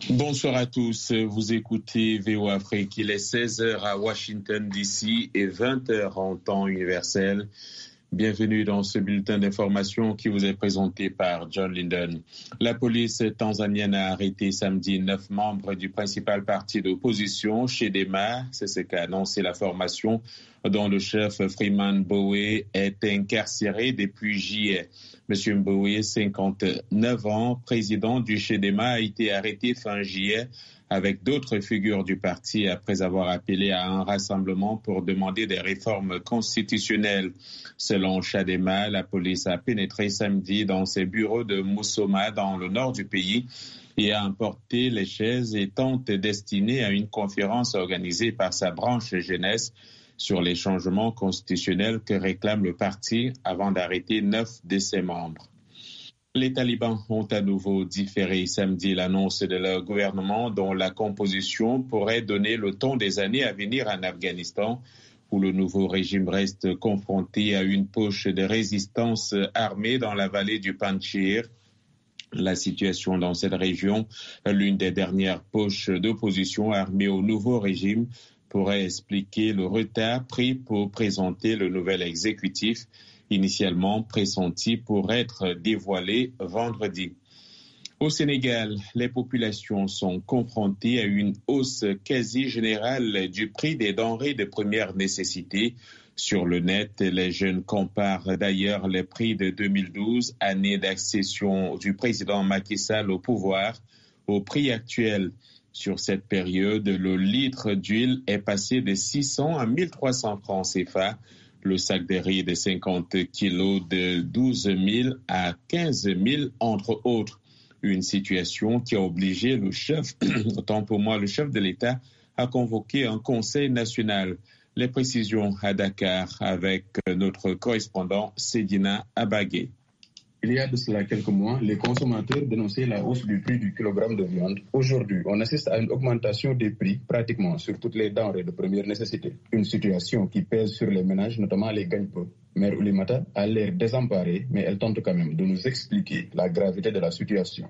Bonsoir à tous, vous écoutez VOA Afrique, il est 16h à Washington DC et 20h en temps universel. Bienvenue dans ce bulletin d'information qui vous est présenté par John Linden. La police tanzanienne a arrêté samedi 9 membres du principal parti d'opposition, Chadema, c'est ce qu'a annoncé la formation, dont le chef Freeman Mbowe est incarcéré depuis juillet. Monsieur Mbowe, 59 ans, président du Chadema, a été arrêté fin juillet avec d'autres figures du parti après avoir appelé à un rassemblement pour demander des réformes constitutionnelles. Selon Chadema, la police a pénétré samedi dans ses bureaux de Musoma dans le nord du pays et a emporté les chaises et tentes destinées à une conférence organisée par sa branche jeunesse sur les changements constitutionnels que réclame le parti avant d'arrêter 9 de ses membres. Les talibans ont à nouveau différé samedi l'annonce de leur gouvernement dont la composition pourrait donner le ton des années à venir en Afghanistan, où le nouveau régime reste confronté à une poche de résistance armée dans la vallée du Panjshir. La situation dans cette région, l'une des dernières poches d'opposition armée au nouveau régime, pourrait expliquer le retard pris pour présenter le nouvel exécutif, initialement pressenti pour être dévoilé vendredi. Au Sénégal, les populations sont confrontées à une hausse quasi générale du prix des denrées de première nécessité. Sur le net, les jeunes comparent d'ailleurs les prix de 2012, année d'accession du président Macky Sall au pouvoir, au prix actuel. Sur cette période, le litre d'huile est passé de 600 à 1300 francs CFA. Le sac de riz de 50 kilos de 12 000 à 15 000, entre autres. Une situation qui a obligé le chef, autant pour moi, le chef de l'État à convoquer un conseil national. Les précisions à Dakar avec notre correspondant Sedina Abagué. Il y a de cela quelques mois, les consommateurs dénonçaient la hausse du prix du kilogramme de viande. Aujourd'hui, on assiste à une augmentation des prix pratiquement sur toutes les denrées de première nécessité. Une situation qui pèse sur les ménages, notamment les gagne-peu. Mère Oulimata a l'air désemparée, mais elle tente quand même de nous expliquer la gravité de la situation.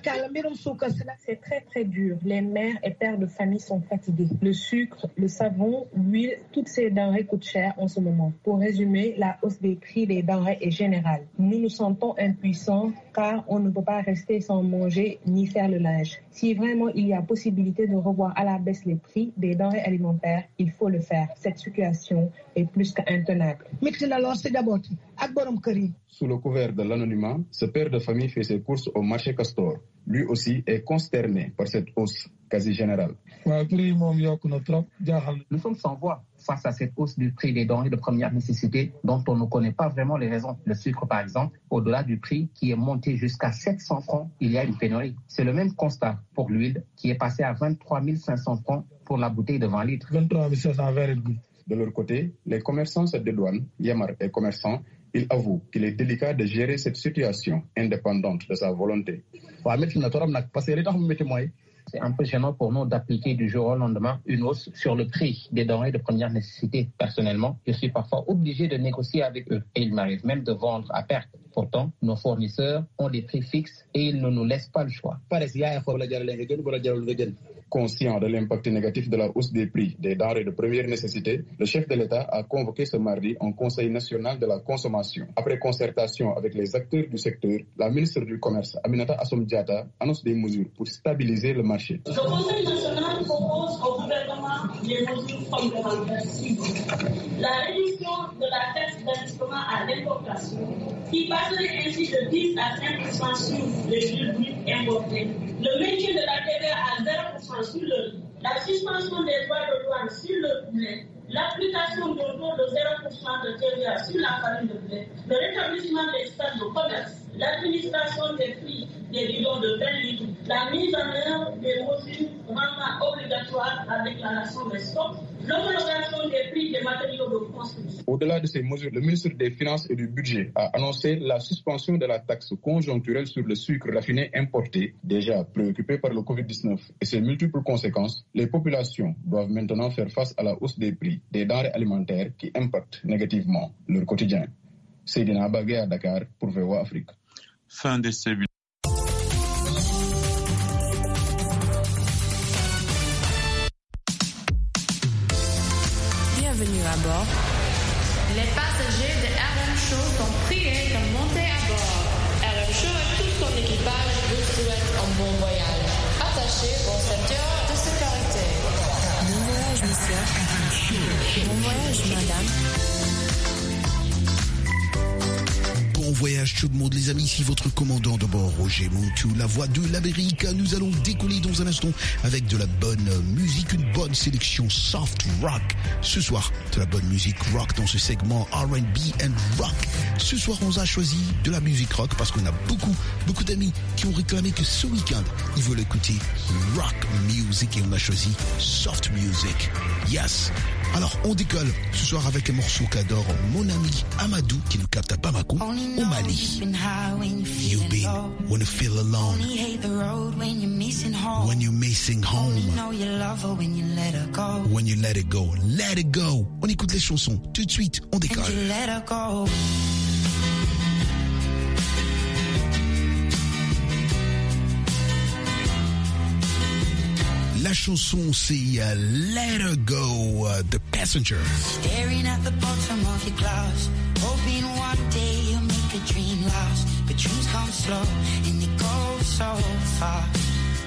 C'est très très dur. Les mères et pères de famille sont fatigués. Le sucre, le savon, l'huile, toutes ces denrées coûtent cher en ce moment. Pour résumer, la hausse des prix des denrées est générale. Nous nous sentons impuissants car on ne peut pas rester sans manger ni faire le linge. Si vraiment il y a possibilité de revoir à la baisse les prix des denrées alimentaires, il faut le faire. Cette situation est plus qu'intenable. Sous le couvert de l'anonymat, ce père de famille fait ses courses au marché Castor. Lui aussi est consterné par cette hausse quasi générale. Nous sommes sans voix face à cette hausse du prix des denrées de première nécessité dont on ne connaît pas vraiment les raisons. Le sucre, par exemple, au-delà du prix qui est monté jusqu'à 700 francs, il y a une pénurie. C'est le même constat pour l'huile qui est passée à 23 500 francs pour la bouteille de 20 litres. De leur côté, les commerçants se dédouanent, Yamar est commerçant, il avoue qu'il est délicat de gérer cette situation indépendante de sa volonté. C'est un peu gênant pour nous d'appliquer du jour au lendemain une hausse sur le prix des denrées de première nécessité. Personnellement, je suis parfois obligé de négocier avec eux et il m'arrive même de vendre à perte. Pourtant, nos fournisseurs ont des prix fixes et ils ne nous laissent pas le choix. Conscient de l'impact négatif de la hausse des prix des denrées de première nécessité, le chef de l'État a convoqué ce mardi un Conseil national de la consommation. Après concertation avec les acteurs du secteur, la ministre du Commerce, Aminata Assome Diatta, annonce des mesures pour stabiliser le marché. Le Conseil national propose au gouvernement des mesures complémentaires ciblées. La réduction de la taxe d'ajustement à l'importation, qui passerait ainsi de 10 à 5% sur les produits importés. Le maintien de la TVA à 0% sur le riz, la suspension des droits de douane sur le poulet, l'application d'un taux de 0% de TVA sur la farine de blé, le rétablissement des stades de commerce, l'administration des prix des bidons de 20 litres, la mise en œuvre des mesures rendant obligatoire la déclaration des stocks, l'homologation des prix des matériaux de construction. Au-delà de ces mesures, le ministre des Finances et du Budget a annoncé la suspension de la taxe conjoncturelle sur le sucre raffiné importé. Déjà préoccupé par le Covid-19 et ses multiples conséquences, les populations doivent maintenant faire face à la hausse des prix des denrées alimentaires qui impactent négativement leur quotidien. Sedina Abagué à Dakar pour VOA Afrique. Fin de ce voyage, madame. Bon voyage tout le monde les amis, ici votre commandant de bord Roger Montou, la voix de l'Amérique. Nous allons décoller dans un instant avec de la bonne musique, une bonne sélection soft rock. Ce soir, de la bonne musique rock dans ce segment R&B and rock. Ce soir, on a choisi de la musique rock parce qu'on a beaucoup d'amis qui ont réclamé que ce week-end, ils veulent écouter rock music et on a choisi soft music. Yes. Alors, on décolle ce soir avec un morceau qu'adore mon ami Amadou qui nous capte à Bamako, au Mali. You've been when you feel alone, when you're missing home, when you let it go, let it go. On écoute les chansons tout de suite, on décolle. La chanson c'est Let Her Go, The Passenger. Staring at the bottom of your glass, hoping one day you'll make a dream last. But dreams come slow and they go so fast.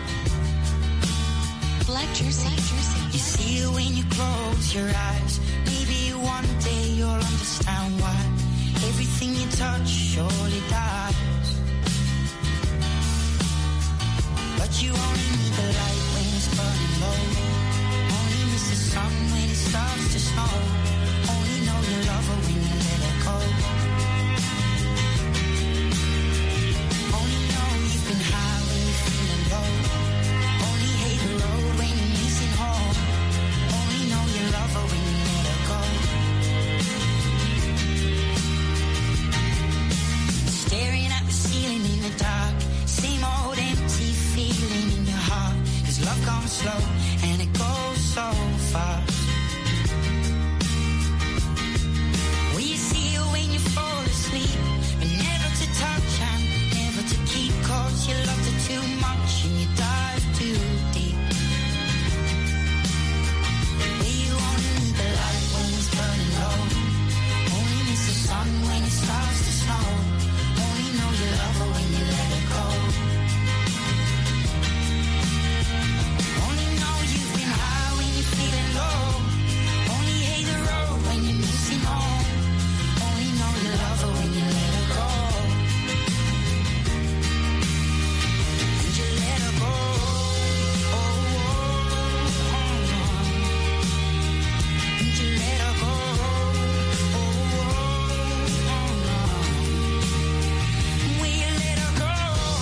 Black Jersey. You see it when you close your eyes. Maybe one day you'll understand why everything you touch surely dies. But you only need the light when it's burning low. Only miss the sun when it starts to snow. Only know you love her when you let her go. Only know you've been high when you're feeling low. Only hate the road when you're missing home. Only know you love her when you let her go. Staring at the ceiling in the dark. Same old empty feeling in your heart. 'Cause love comes slow and it goes so fast. Well, you see it when you fall asleep, but never to touch and never to keep. 'Cause you loved her too much and you dive too deep. Well, you only need the light when it's burning low. Only miss the sun when it starts to snow. Only know you love her when you let her go. Only know you've been high when you're feeling low. Only hate the road when you're missing home. Only know you love her when you let her go. And you let her go. Oh, oh, oh, oh. And you let her go. Oh, oh, oh, oh. Will you let her go?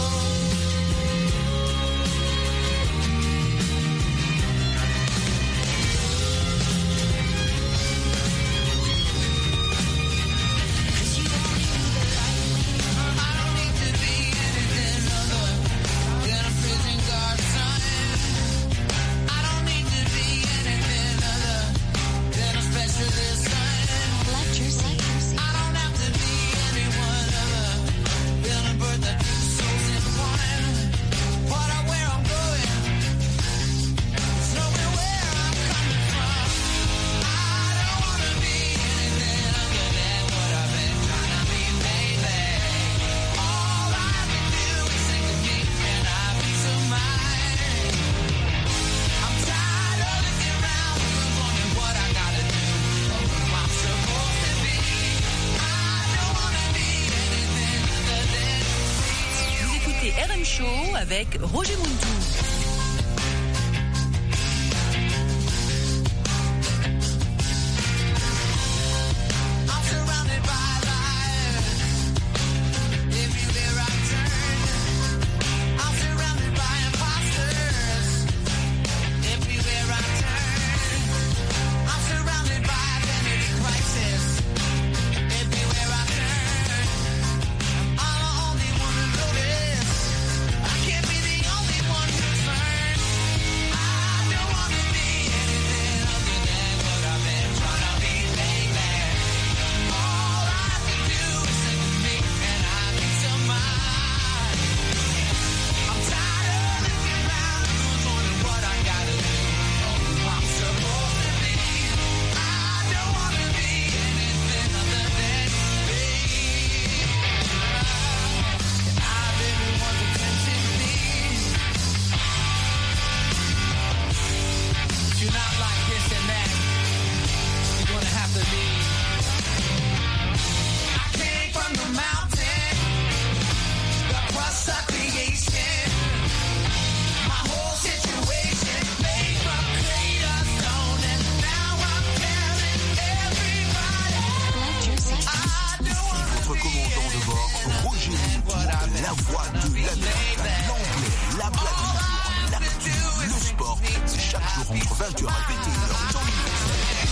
Black Jersey. Vous écoutez RM Show avec Roger Montou. I can't be the only one who's de bord, Roger Moutou, la voix de l'Amérique, l'anglais, la blague du jour, l'actu, le sport. C'est chaque jour entre 20h et 21h dans l'univers.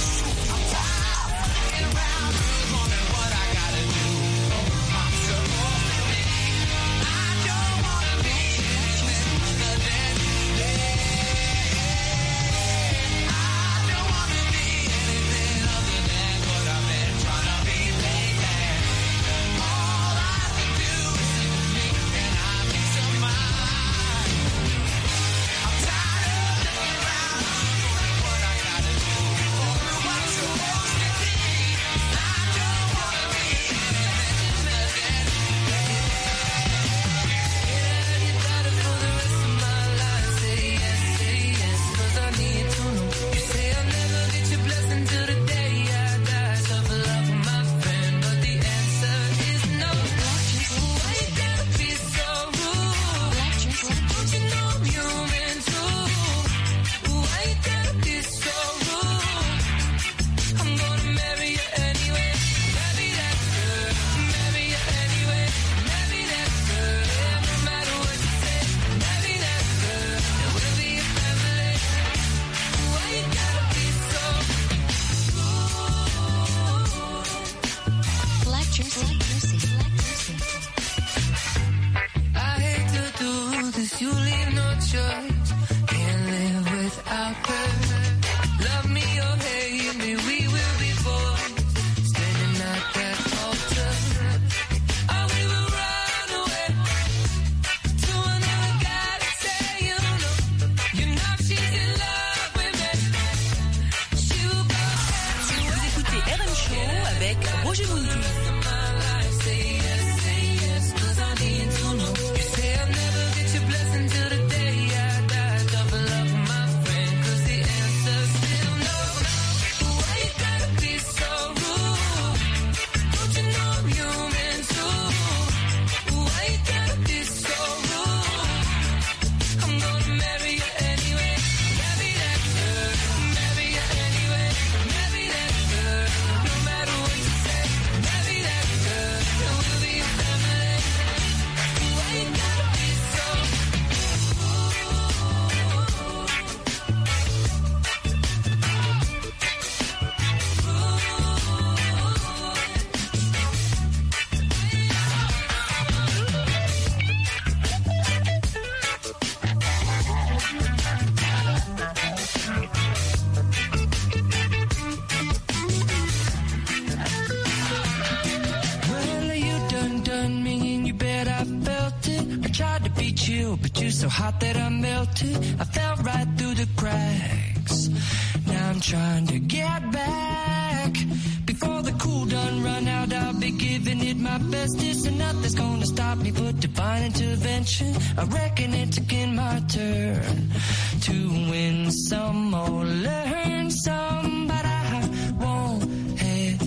But you're so hot that I melted. I fell right through the cracks. Now I'm trying to get back. Before the cool done run out, I'll be giving it my best. This and nothing's gonna stop me but divine intervention. I reckon it's again my turn to win some or learn some. But I won't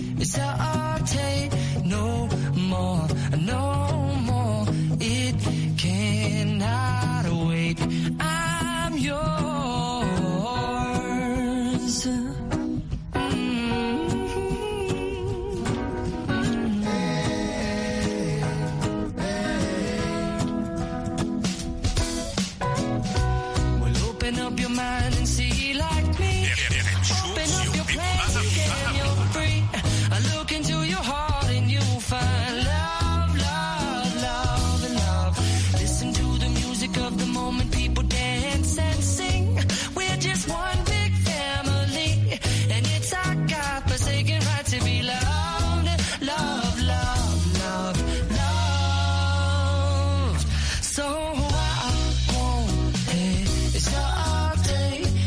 hesitate no more, no more. It cannot wait. I'm yours. Well, open up your mind and see like me. Open up your plans and you're free. I look into your heart and you'll find love, love, love, and love. Listen to the music of the moment, people dance and sing. We're just one big family, and it's our God-forsaken right to be loved, love, love, love, love. So I won't hesitate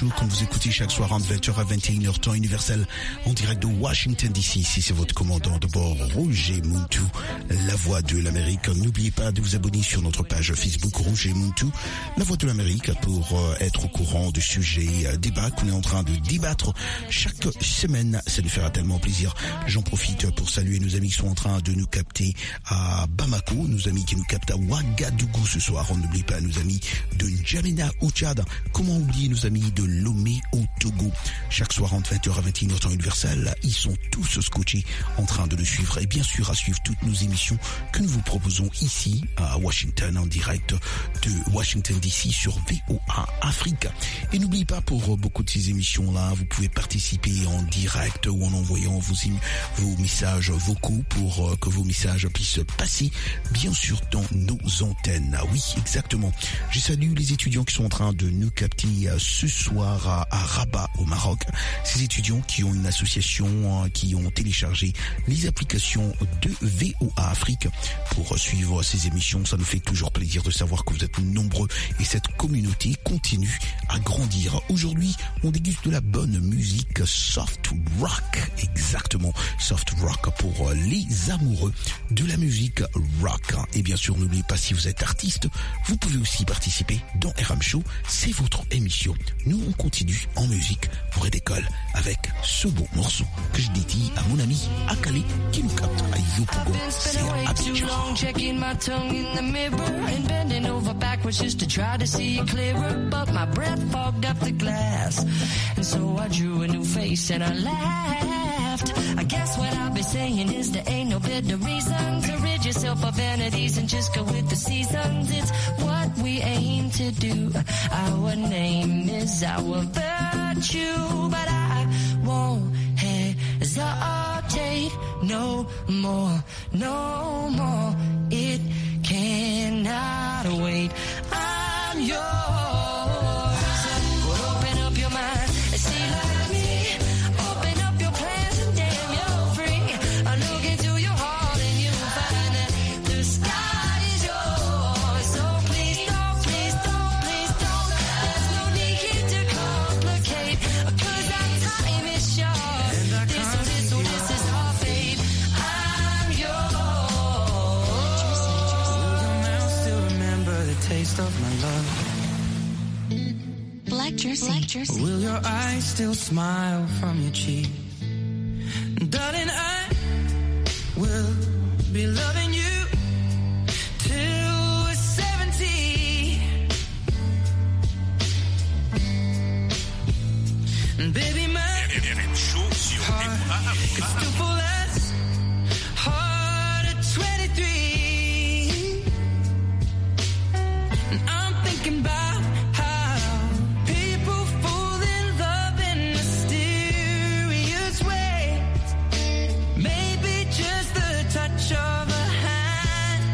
Show, comme vous écoutez chaque soir entre 20h à 21h, temps universel, en direct de Washington DC. Ici, c'est votre commandant de bord, Roger Muntu, la voix de l'Amérique. N'oubliez pas de vous abonner sur notre page Facebook, Roger Muntu, la voix de l'Amérique, pour être au courant du sujet débat qu'on est en train de débattre chaque semaine. Ça nous fera tellement plaisir. J'en profite pour saluer nos amis qui sont en train de nous capter à Bamako, nos amis qui nous captent à Ouagadougou ce soir. On n'oublie pas nos amis de N'Djamena au Tchad. Comment oublier nos amis de Lomé au Togo? Chaque soir entre 20h à 21h temps universel, ils sont tous scotchés en train de le suivre et bien sûr à suivre toutes nos émissions que nous vous proposons ici à Washington en direct de Washington DC sur VOA Afrique. Et n'oubliez pas, pour beaucoup de ces émissions-là, vous pouvez participer en direct ou en envoyant vos messages vocaux pour que vos messages puissent passer bien sûr dans nos antennes. Ah oui, exactement. Je salue les étudiants qui sont en train de nous capter ce soir à Rabat au Maroc. Ces étudiants qui ont une association, qui ont téléchargé les applications de VOA Afrique pour suivre ces émissions. Ça nous fait toujours plaisir de savoir que vous êtes nombreux et cette communauté continue à grandir. Aujourd'hui, on déguste de la bonne musique soft rock. Exactement, soft rock pour les amoureux de la musique rock. Et bien sûr, n'oubliez pas, si vous êtes artiste, vous pouvez aussi participer dans RM Show. C'est votre émission. Nous, on continue en musique. On redécolle avec ce beau morceau que je dédie à mon ami Akale qui nous capte à Yopougon. C'est Abidjan. Checking my tongue in the mirror and bending over backwards just to try to see it clearer, but my breath fogged up the glass, and so I drew a new face and I laughed. I guess what I'll be saying is there ain't no better reason to rid yourself of vanities and just go with the seasons. It's what we aim to do. Our name is our virtue, but I won't hesitate no more, no more. It cannot wait. I'm yours. Open up your mind and see like me. Open up your plans and damn, you're free. I look into your heart and you'll find that the sky is yours. So please don't, please don't, please don't. There's no need here to complicate, 'cause our time is short. This is our fate. I'm yours. Will your mouth still remember the taste of my love? Black Jersey. Will your eyes still smile from your cheek? Darling, I will be loving you till we're 70. And baby, my heart could still fall as hard at 23. And I'm thinking about how people fall in love in mysterious ways. Maybe just the touch of a hand.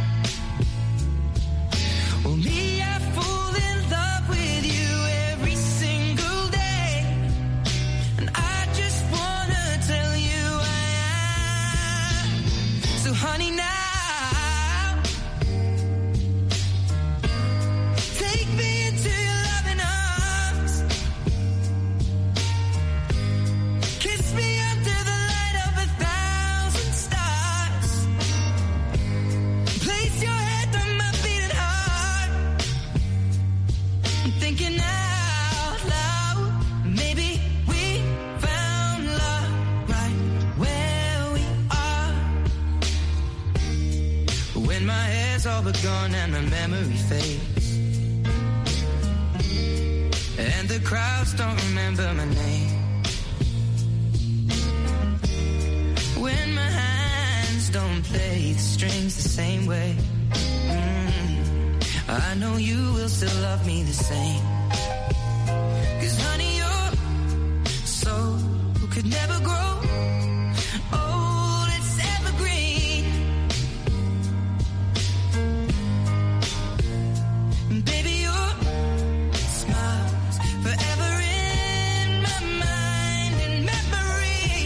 Well, me, I fall in love with you every single day. And I just wanna tell you I am. So honey, now take me into your loving arms. Kiss me under the light of 1,000 stars. Place your head on my beating heart. I'm thinking out loud. Maybe we found love right where we are. When my hair's all but gone and my memory fades, and the crowds don't remember my name. When my hands don't play the strings the same way, I know you will still love me the same. 'Cause honey, your soul could never grow old, it's evergreen. Baby, your smile's forever in my mind and memory.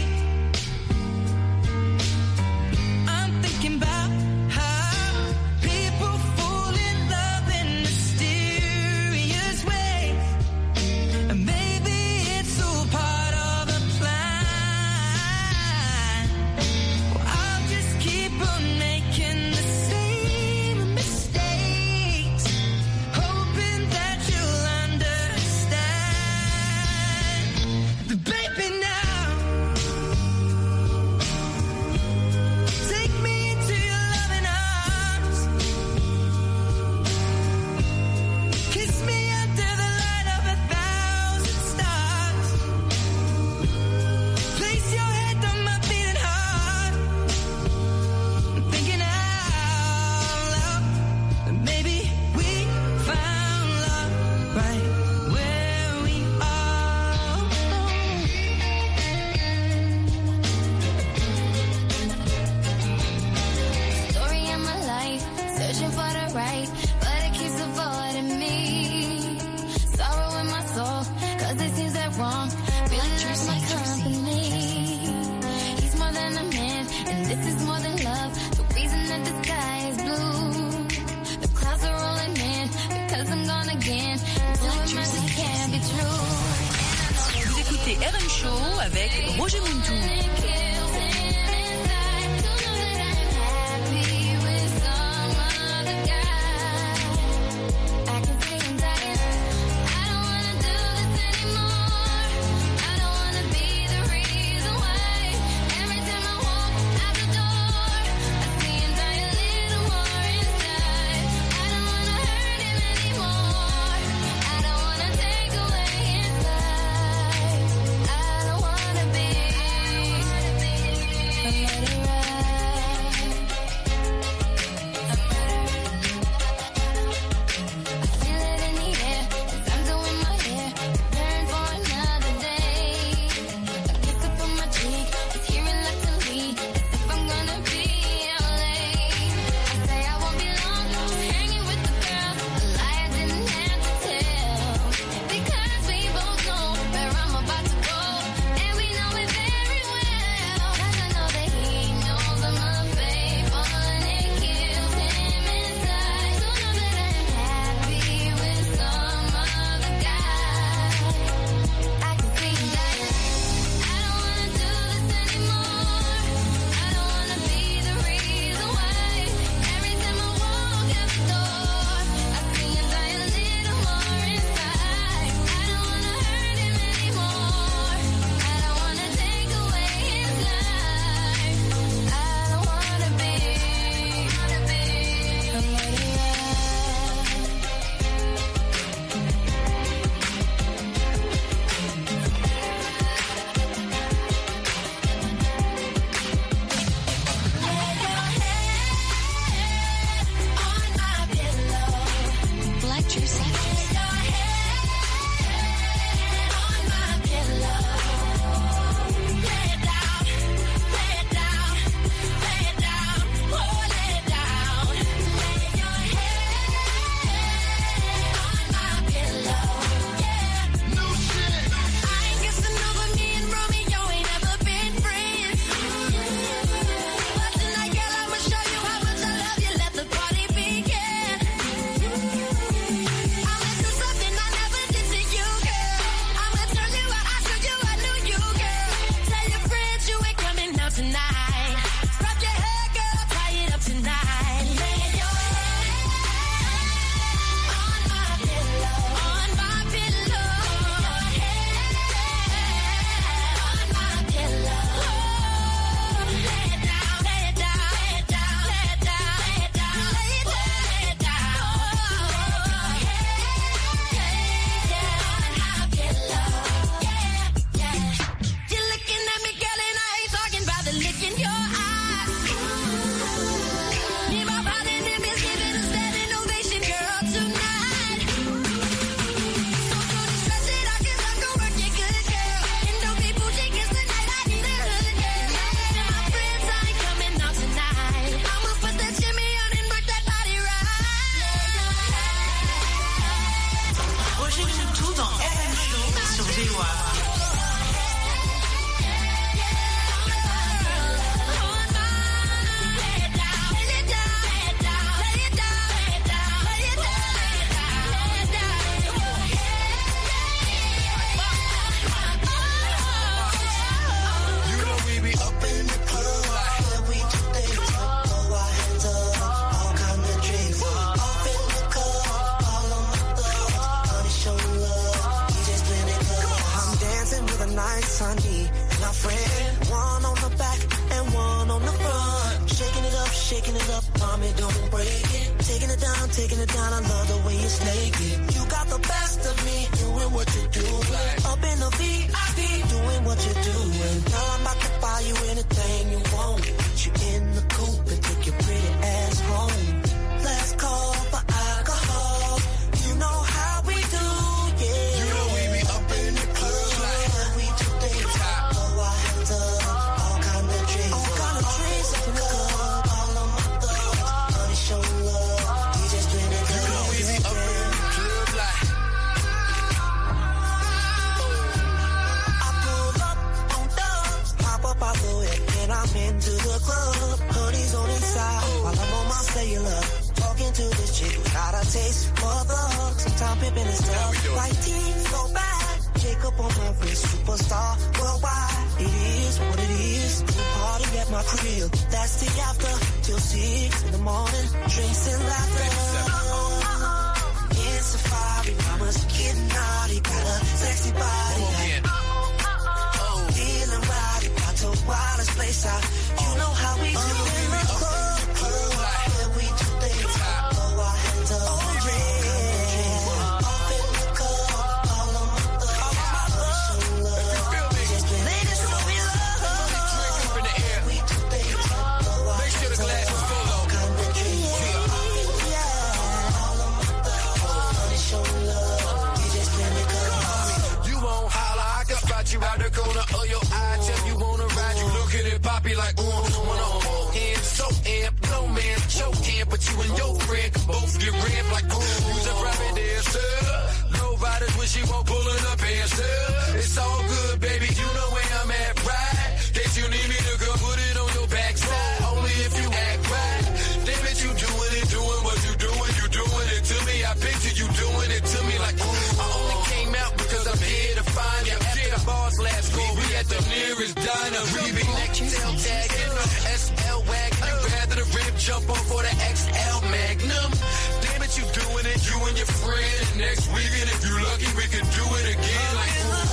I'm thinking about how people fall in love in mysterious ways. And maybe écoutez RM Show avec Roger Muntou. taking it down. I love the way it's naked. You got the best of me, doing what you do. Up in the VIP, doing what you do. And girl, I'm about to buy you anything you want. Put you in the coupe and take your pretty ass home. Let's call for alcohol. You know how we do, yeah. You know we be up in the club like we do things. Blow our hands up, all kind of drinks. All kind of drinks up in the club. All of my thugs, honey, show love. DJ's playing that good. You know we be up in the club like. I pull up on dubs, pop up out the whip, and I'm into the club. Honey's on his side while I'm on my cellular. Talking to this chick, got a taste for the hug. Sometimes pimping is tough. White teeth so bad, Jacob on my wrist, superstar worldwide. It is what it is. We party at my crib. That's the after till 6 in the morning. Drinks and laughter. In Safari, mama's getting naughty. Got a sexy body. Feeling rowdy, about to wildest place out. You know how we do in the club. Yeah, we do things. Blow our hands up. Oh, yeah. Off in the club. All of my thugs. Show love. Just ladies show me love. Up in the air. We do things. Blow our Make sure the glass is full of. kind of drink. Yeah. All of my thugs. Show love. We just let me go. You won't holler, I can spot you out the corner of your eye. Tell you wanna ride, you looking at Poppy like, wanna hold hands, so amp, no man, choke hand, but you and your friend can both get ramped like, use a private dancer. Low riders when she won't pulling up answer. It's all good, baby, you know where I'm at, right? Guess you need me to come put it on your backside, only if you act right. Damn it, you doing what you doing it to me. I picture you doing it to me like, I only came out because I'm here to find you. After the boss last week, we at the nearest diner. We be Nextel tagging, SL wagon. Rather the rib jump on for the XL Magnum. Damn it, you doing it, you and your friend. Next weekend, if you lucky, we can do it again. Like,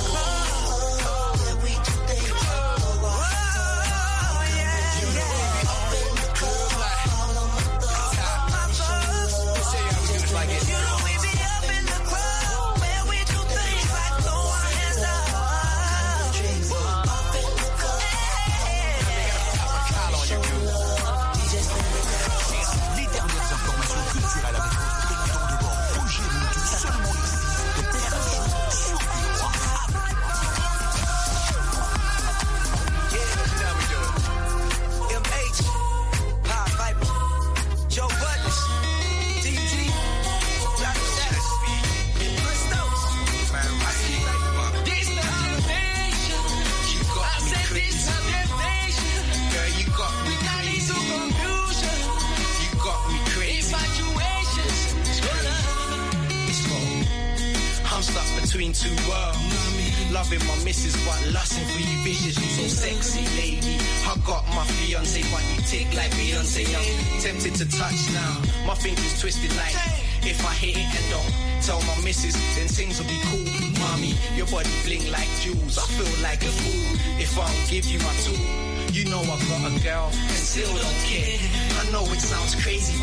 between two worlds. Loving my missus but lusting for you bitches. You so sexy, lady. I got my fiance but you tick like Beyonce. I'm tempted to touch now. My fingers twisted like if I hit it and don't tell my missus, then things will be cool. Mommy, your body bling like jewels. I feel like a fool if I don't give you my tool. You know I got a girl and still don't care. I know it sounds crazy.